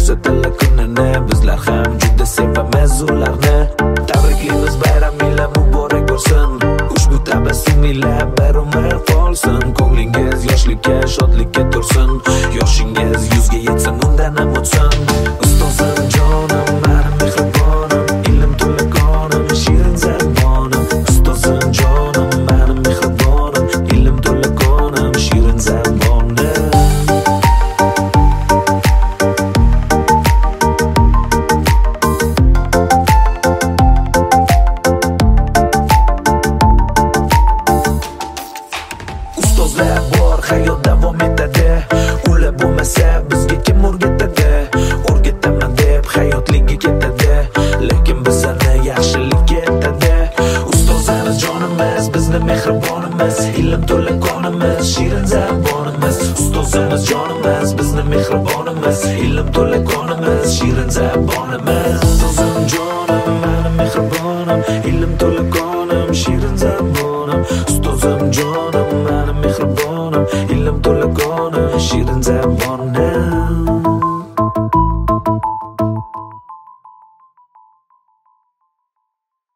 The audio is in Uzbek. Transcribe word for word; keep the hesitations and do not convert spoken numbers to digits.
ko'rsatdilar kunini. Bizlar ham juda sevamiz ularni. Tabriklaymiz, bayramingiz muborak bo'lsin. Ushbu tabassuminglar bir umr qolsin. Ko'nglingiz yoshlikka, shodlikka to'lsin. Yoshingiz yuzga yetsin, undan ham o'tsin. Ustozim jonim, mening mehribonim, ilm to'la qonim, shirin zabonim. Ustozim jonim, mening mehribonim, ilm to'la qonim, shirin zabonim. Ustozlar bor, hayot davom etadi. Ular bo'lmasa bizga kim o'rgatadi? O'rgataman deb hayotlikka ketadi, lekin bizlarni yaxshilikka etadi. Ustozimiz jonimiz, bizni mehribonimiz, ilm to'la qonimiz, shirin zabonimiz. Ustozimiz jonimiz, bizni mehribonimiz, ilm to'la qonimiz, shirin zabonimiz. Ustozim jonim, mening mehribonim, ilm to'la qonim, shirin zabonim. Ustozim jonim, mening mehribonim, ilm to'la qonim, shirin zabonim.